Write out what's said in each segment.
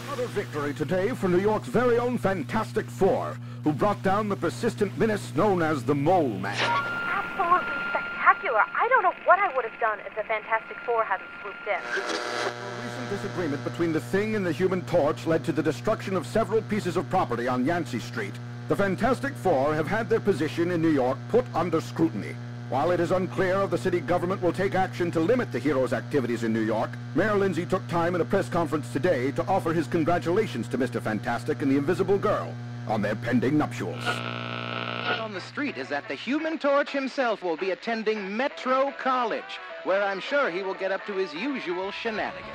Another victory today for New York's very own Fantastic Four, who brought down the persistent menace known as the Mole Man. Absolutely spectacular. I don't know what I would have done if the Fantastic Four hadn't swooped in. A recent disagreement between the Thing and the Human Torch led to the destruction of several pieces of property on Yancey Street. The Fantastic Four have had their position in New York put under scrutiny. While it is unclear if the city government will take action to limit the hero's activities in New York, Mayor Lindsay took time in a press conference today to offer his congratulations to Mr. Fantastic and the Invisible Girl on their pending nuptials. On the street is that the Human Torch himself will be attending Metro College, where I'm sure he will get up to his usual shenanigans.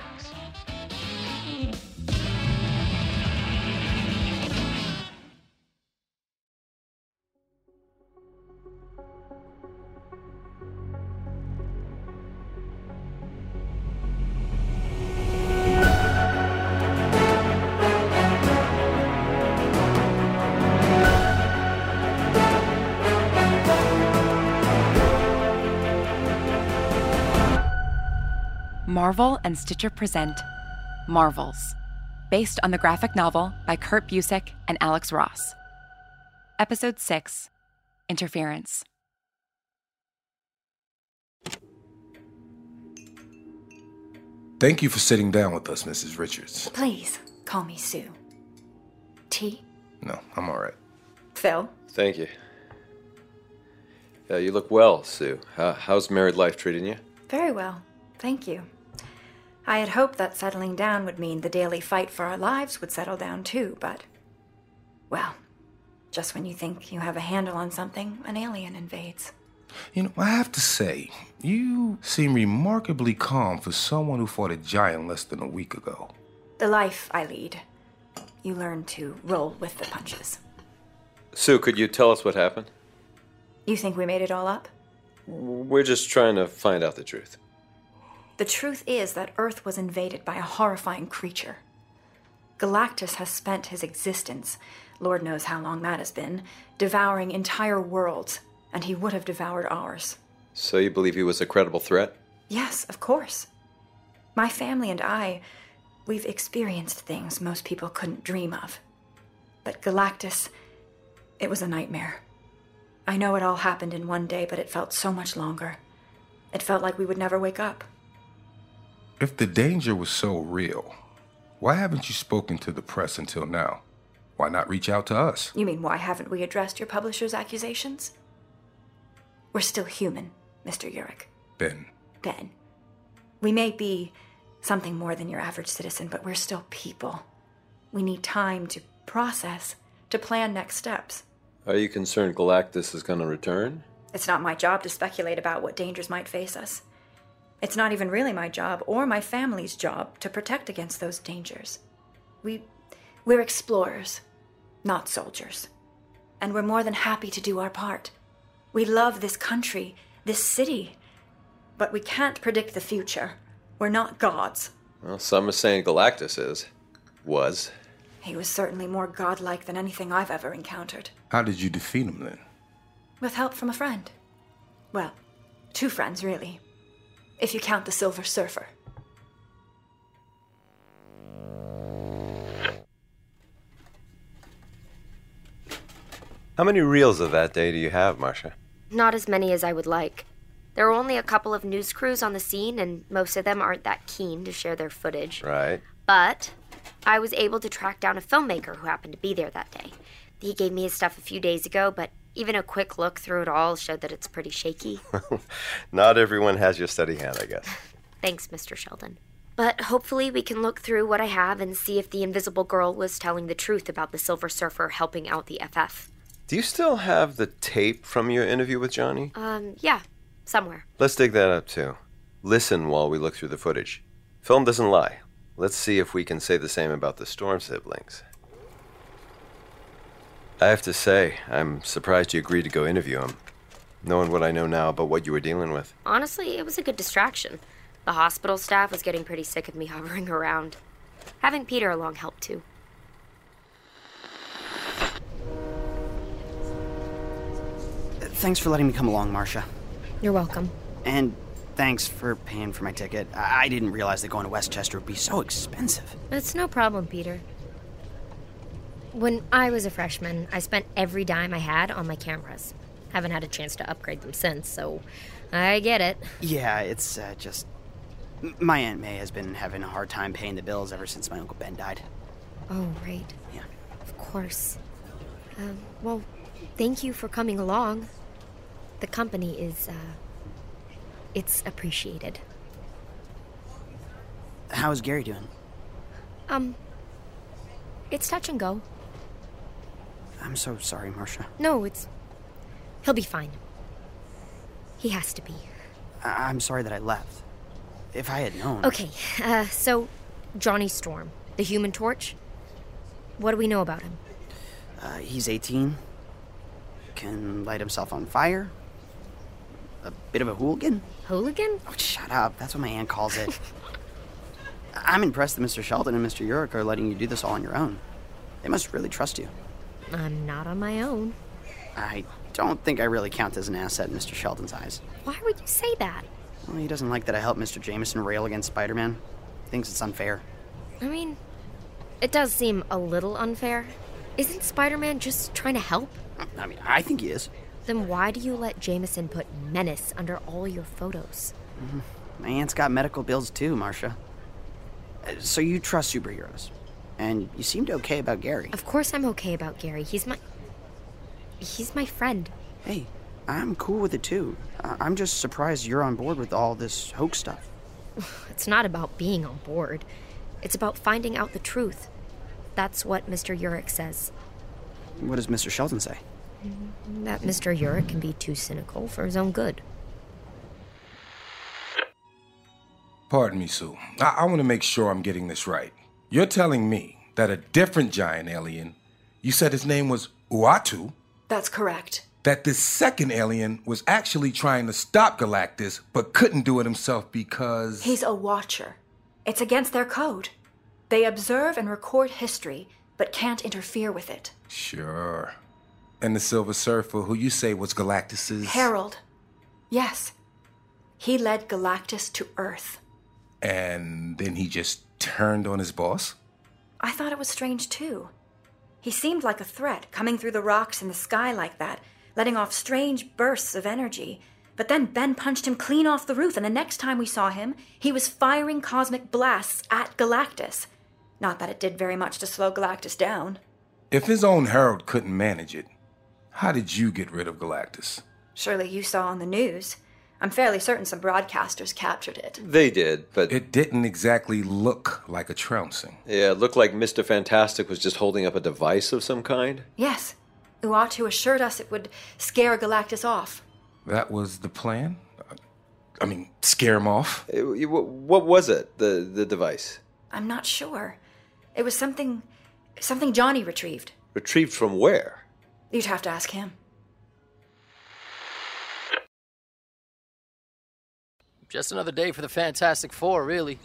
Marvel and Stitcher present Marvels, based on the graphic novel by Kurt Busiek and Alex Ross. Episode 6, Interference. Thank you for sitting down with us, Mrs. Richards. Please, call me Sue. Tea? No, I'm all right. Phil? Thank you. Yeah, you look well, Sue. How's married life treating you? Very well, thank you. I had hoped that settling down would mean the daily fight for our lives would settle down too, but... well, just when you think you have a handle on something, an alien invades. You know, I have to say, you seem remarkably calm for someone who fought a giant less than a week ago. The life I lead. You learn to roll with the punches. Sue, could you tell us what happened? You think we made it all up? We're just trying to find out the truth. The truth is that Earth was invaded by a horrifying creature. Galactus has spent his existence, Lord knows how long that has been, devouring entire worlds, and he would have devoured ours. So you believe he was a credible threat? Yes, of course. My family and I, we've experienced things most people couldn't dream of. But Galactus, it was a nightmare. I know it all happened in one day, but it felt so much longer. It felt like we would never wake up. If the danger was so real, why haven't you spoken to the press until now? Why not reach out to us? You mean, why haven't we addressed your publisher's accusations? We're still human, Mr. Urich. Ben. We may be something more than your average citizen, but we're still people. We need time to process, to plan next steps. Are you concerned Galactus is going to return? It's not my job to speculate about what dangers might face us. It's not even really my job or my family's job to protect against those dangers. We're explorers, not soldiers. And we're more than happy to do our part. We love this country, this city. But we can't predict the future. We're not gods. Well, some are saying Galactus was. He was certainly more godlike than anything I've ever encountered. How did you defeat him then? With help from a friend. Well, 2 friends, really. If you count the Silver Surfer. How many reels of that day do you have, Marcia? Not as many as I would like. There were only a couple of news crews on the scene, and most of them aren't that keen to share their footage. Right. But I was able to track down a filmmaker who happened to be there that day. He gave me his stuff a few days ago, but even a quick look through it all showed that it's pretty shaky. Not everyone has your steady hand, I guess. Thanks, Mr. Sheldon. But hopefully we can look through what I have and see if the Invisible Girl was telling the truth about the Silver Surfer helping out the FF. Do you still have the tape from your interview with Johnny? Yeah, somewhere. Let's dig that up, too. Listen while we look through the footage. Film doesn't lie. Let's see if we can say the same about the Storm siblings. I have to say, I'm surprised you agreed to go interview him, knowing what I know now about what you were dealing with. Honestly, it was a good distraction. The hospital staff was getting pretty sick of me hovering around. Having Peter along helped, too. Thanks for letting me come along, Marcia. You're welcome. And Thanks for paying for my ticket. I didn't realize that going to Westchester would be so expensive. It's no problem, Peter. When I was a freshman, I spent every dime I had on my cameras. Haven't had a chance to upgrade them since, so I get it. Yeah, it's just... My Aunt May has been having a hard time paying the bills ever since my Uncle Ben died. Oh, right. Yeah. Of course. Well, thank you for coming along. The company is, it's appreciated. How's Gary doing? It's touch and go. I'm so sorry, Marcia. No, he'll be fine. He has to be. I'm sorry that I left. If I had known... Okay, so Johnny Storm, the Human Torch. What do we know about him? He's 18. Can light himself on fire. A bit of a hooligan. Hooligan? Oh, shut up. That's what my aunt calls it. I'm impressed that Mr. Sheldon and Mr. Urich are letting you do this all on your own. They must really trust you. I'm not on my own. I don't think I really count as an asset in Mr. Sheldon's eyes. Why would you say that? Well, he doesn't like that I helped Mr. Jameson rail against Spider-Man. He thinks it's unfair. I mean, it does seem a little unfair. Isn't Spider-Man just trying to help? I mean, I think he is. Then why do you let Jameson put menace under all your photos? My aunt's got medical bills too, Marcia. So you trust superheroes. And you seemed okay about Gary. Of course I'm okay about Gary. He's my friend. Hey, I'm cool with it too. I'm just surprised you're on board with all this hoax stuff. It's not about being on board. It's about finding out the truth. That's what Mr. Urich says. What does Mr. Sheldon say? That Mr. Urich can be too cynical for his own good. Pardon me, Sue. I want to make sure I'm getting this right. You're telling me that a different giant alien, you said his name was Uatu? That's correct. That this second alien was actually trying to stop Galactus, but couldn't do it himself because... He's a watcher. It's against their code. They observe and record history, but can't interfere with it. Sure. And the Silver Surfer, who you say was Galactus's... Harold. Yes. He led Galactus to Earth. And then he just turned on his boss? I thought it was strange, too. He seemed like a threat, coming through the rocks in the sky like that, letting off strange bursts of energy. But then Ben punched him clean off the roof, and the next time we saw him, he was firing cosmic blasts at Galactus. Not that it did very much to slow Galactus down. If his own Harold couldn't manage it, how did you get rid of Galactus? Surely you saw on the news. I'm fairly certain some broadcasters captured it. They did, but... It didn't exactly look like a trouncing. Yeah, it looked like Mr. Fantastic was just holding up a device of some kind. Yes. Uatu assured us it would scare Galactus off. That was the plan? I mean, scare him off? What was it, the device? I'm not sure. It was something Johnny retrieved. Retrieved from where? You'd have to ask him. Just another day for the Fantastic Four, really.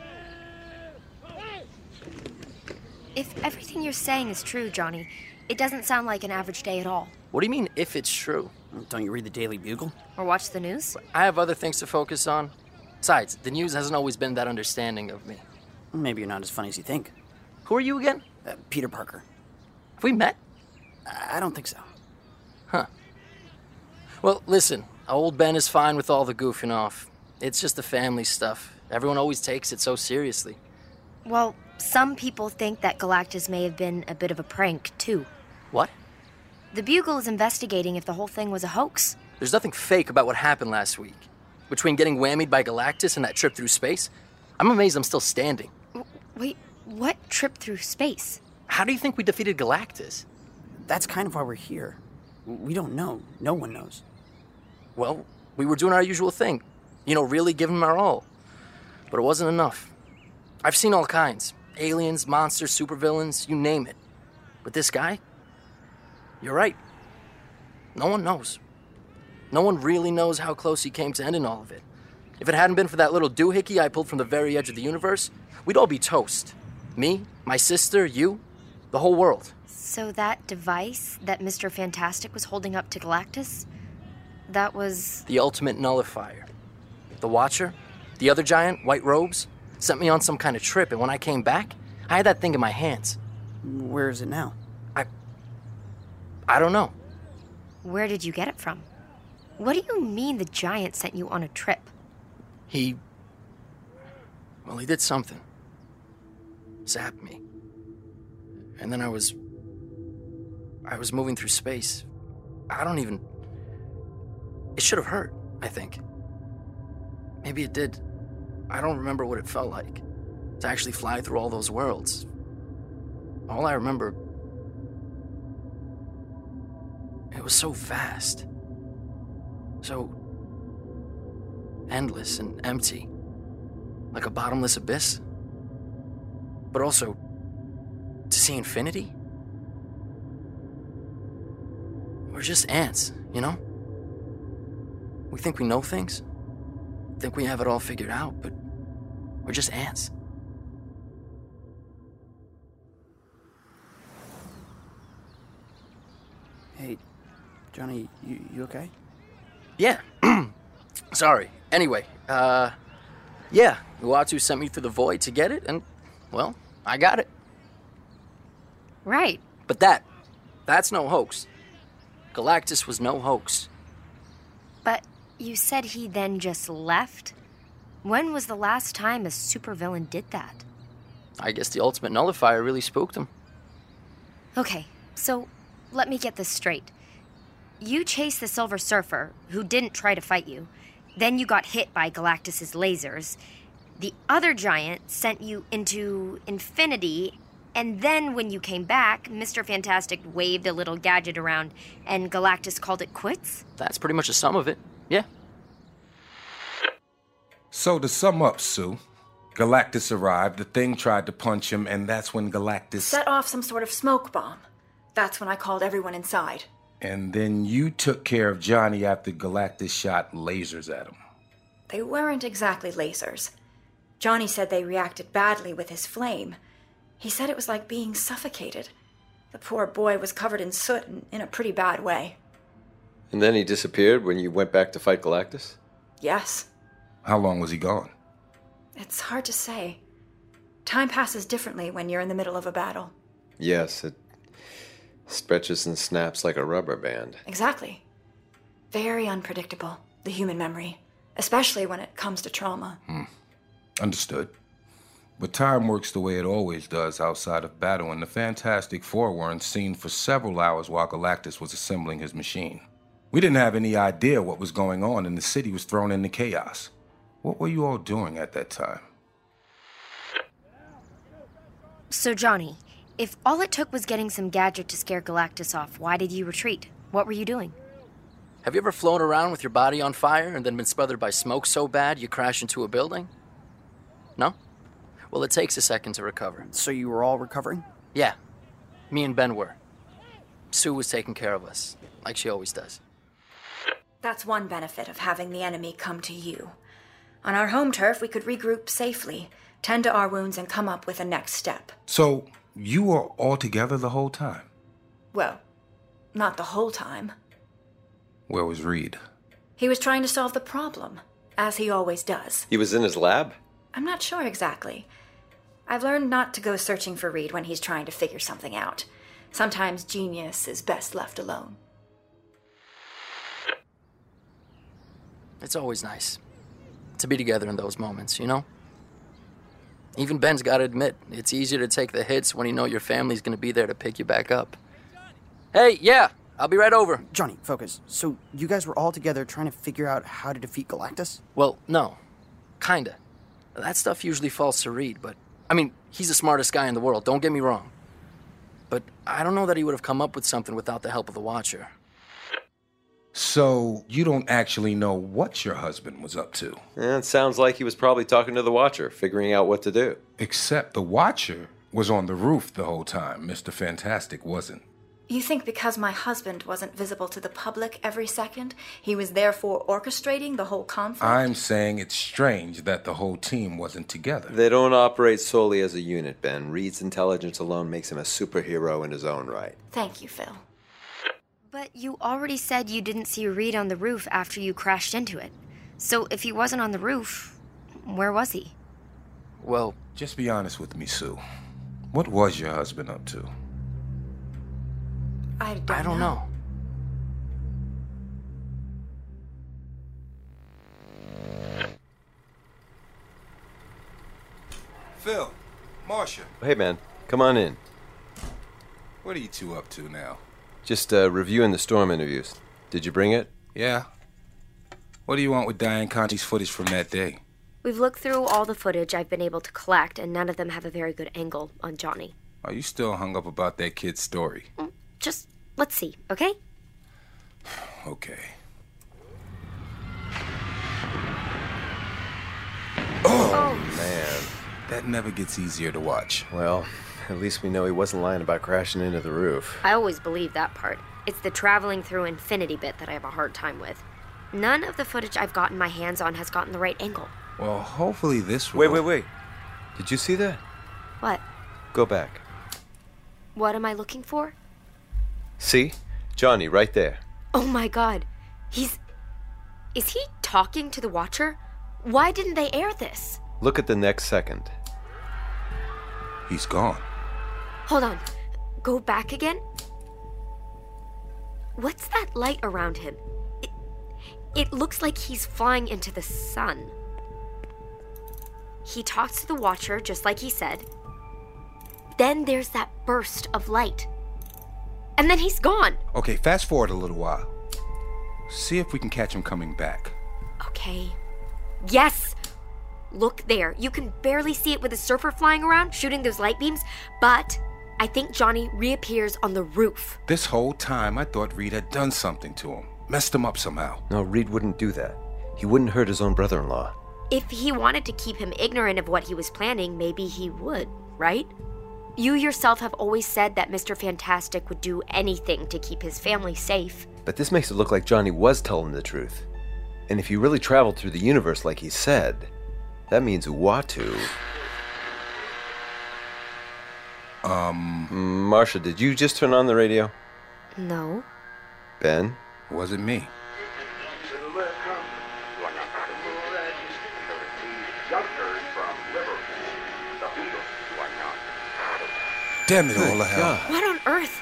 If everything you're saying is true, Johnny, it doesn't sound like an average day at all. What do you mean, if it's true? Don't you read the Daily Bugle? Or watch the news? I have other things to focus on. Besides, the news hasn't always been that understanding of me. Maybe you're not as funny as you think. Who are you again? Peter Parker. Have we met? I don't think so. Huh. Well, listen, old Ben is fine with all the goofing off. It's just the family stuff. Everyone always takes it so seriously. Well, some people think that Galactus may have been a bit of a prank, too. What? The Bugle is investigating if the whole thing was a hoax. There's nothing fake about what happened last week. Between getting whammied by Galactus and that trip through space, I'm amazed I'm still standing. Wait, what trip through space? How do you think we defeated Galactus? That's kind of why we're here. We don't know. No one knows. Well, we were doing our usual thing. You know, really giving him our all. But it wasn't enough. I've seen all kinds. Aliens, monsters, supervillains, you name it. But this guy? You're right. No one knows. No one really knows how close he came to ending all of it. If it hadn't been for that little doohickey I pulled from the very edge of the universe, we'd all be toast. Me, my sister, you, the whole world. So that device that Mr. Fantastic was holding up to Galactus, that was... the ultimate nullifier. The Watcher, the other giant, white robes, sent me on some kind of trip, and when I came back, I had that thing in my hands. Where is it now? I don't know. Where did you get it from? What do you mean the giant sent you on a trip? He did something. Zapped me. And then I was moving through space. It should have hurt, I think. Maybe it did. I don't remember what it felt like to actually fly through all those worlds. All I remember, it was so vast. So endless and empty. Like a bottomless abyss. But also, to see infinity? We're just ants, you know? We think we know things. Think we have it all figured out, but we're just ants. Hey, Johnny, you okay? Yeah. Sorry. Anyway, yeah, Uatu sent me through the void to get it, and, well, I got it. Right. But that's no hoax. Galactus was no hoax. But you said he then just left? When was the last time a supervillain did that? I guess the Ultimate Nullifier really spooked him. Okay, so let me get this straight. You chased the Silver Surfer, who didn't try to fight you. Then you got hit by Galactus's lasers. The other giant sent you into infinity, and then when you came back, Mr. Fantastic waved a little gadget around, and Galactus called it quits? That's pretty much the sum of it, yeah. So to sum up, Sue, Galactus arrived, the thing tried to punch him, and that's when Galactus... set off some sort of smoke bomb. That's when I called everyone inside. And then you took care of Johnny after Galactus shot lasers at him. They weren't exactly lasers. Johnny said they reacted badly with his flame. He said it was like being suffocated. The poor boy was covered in soot and in a pretty bad way. And then he disappeared when you went back to fight Galactus? Yes. How long was he gone? It's hard to say. Time passes differently when you're in the middle of a battle. Yes, it stretches and snaps like a rubber band. Exactly. Very unpredictable, the human memory. Especially when it comes to trauma. Understood. But time works the way it always does outside of battle, and the Fantastic Four weren't seen for several hours while Galactus was assembling his machine. We didn't have any idea what was going on, and the city was thrown into chaos. What were you all doing at that time? So, Johnny, if all it took was getting some gadget to scare Galactus off, why did you retreat? What were you doing? Have you ever flown around with your body on fire and then been smothered by smoke so bad you crash into a building? No? Well, it takes a second to recover. So you were all recovering? Yeah. Me and Ben were. Sue was taking care of us, like she always does. That's one benefit of having the enemy come to you. On our home turf, we could regroup safely, tend to our wounds, and come up with a next step. So, you were all together the whole time? Well, not the whole time. Where was Reed? He was trying to solve the problem, as he always does. He was in his lab? I'm not sure exactly. I've learned not to go searching for Reed when he's trying to figure something out. Sometimes genius is best left alone. It's always nice to be together in those moments, you know? Even Ben's got to admit, it's easier to take the hits when you know your family's going to be there to pick you back up. Hey, yeah, I'll be right over. Johnny, focus. So you guys were all together trying to figure out how to defeat Galactus? Well, no. Kinda. That stuff usually falls to Reed, but... I mean, he's the smartest guy in the world, don't get me wrong. But I don't know that he would have come up with something without the help of the Watcher. So, you don't actually know what your husband was up to? It sounds like he was probably talking to the Watcher, figuring out what to do. Except the Watcher was on the roof the whole time. Mr. Fantastic wasn't. You think because my husband wasn't visible to the public every second, he was therefore orchestrating the whole conflict? I'm saying it's strange that the whole team wasn't together. They don't operate solely as a unit, Ben. Reed's intelligence alone makes him a superhero in his own right. Thank you, Phil. But you already said you didn't see Reed on the roof after you crashed into it. So if he wasn't on the roof, where was he? Well, just be honest with me, Sue. What was your husband up to? I don't know. Phil, Marcia. Hey, man. Come on in. What are you two up to now? Just reviewing the storm interviews. Did you bring it? Yeah. What do you want with Diane Conti's footage from that day? We've looked through all the footage I've been able to collect, and none of them have a very good angle on Johnny. Are you still hung up about that kid's story? Just let's see, okay? Okay. Oh, man. That never gets easier to watch. Well, at least we know he wasn't lying about crashing into the roof. I always believe that part. It's the traveling through infinity bit that I have a hard time with. None of the footage I've gotten my hands on has gotten the right angle. Well, hopefully this will... Wait. Did you see that? What? Go back. What am I looking for? See? Johnny, right there. Oh my god. Is he talking to the Watcher? Why didn't they air this? Look at the next second. He's gone. Hold on. Go back again? What's that light around him? It looks like he's flying into the sun. He talks to the Watcher, just like he said. Then there's that burst of light. And then he's gone. Okay, fast forward a little while. See if we can catch him coming back. Okay. Yes! Look there. You can barely see it with the surfer flying around, shooting those light beams, but I think Johnny reappears on the roof. This whole time, I thought Reed had done something to him. Messed him up somehow. No, Reed wouldn't do that. He wouldn't hurt his own brother-in-law. If he wanted to keep him ignorant of what he was planning, maybe he would, right? You yourself have always said that Mr. Fantastic would do anything to keep his family safe. But this makes it look like Johnny was telling the truth. And if he really traveled through the universe like he said, that means Uatu... Marcia, did you just turn on the radio? No. Ben? Wasn't me. Damn it all to hell. What on earth?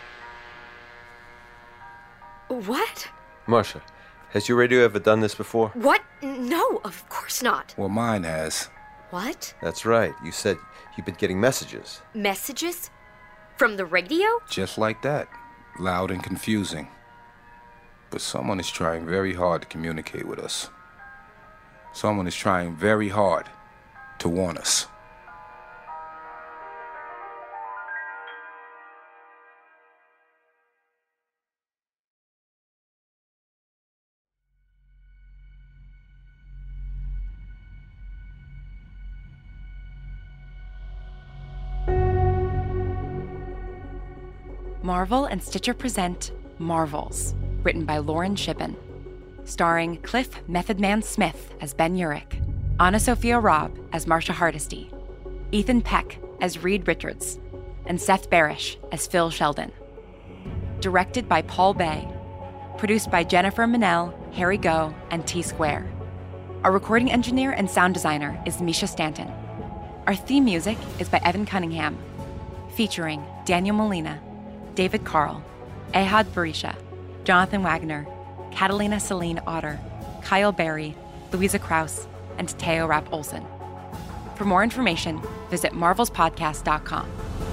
What? Marcia, has your radio ever done this before? What? No, of course not. Well, mine has. What? That's right. You said you've been getting messages. Messages? From the radio? Just like that. Loud and confusing. But someone is trying very hard to communicate with us. Someone is trying very hard to warn us. Marvel and Stitcher present Marvels, written by Lauren Shippen. Starring Cliff Method Man Smith as Ben Urich, Anna Sophia Robb as Marcia Hardesty, Ethan Peck as Reed Richards, and Seth Barish as Phil Sheldon. Directed by Paul Bay. Produced by Jennifer Manel, Harry Go, and T-Square. Our recording engineer and sound designer is Misha Stanton. Our theme music is by Evan Cunningham, featuring Daniel Molina, David Carl, Ehad Barisha, Jonathan Wagner, Catalina Celine Otter, Kyle Berry, Louisa Krause, and Teo Rapp Olsen. For more information, visit marvelspodcast.com.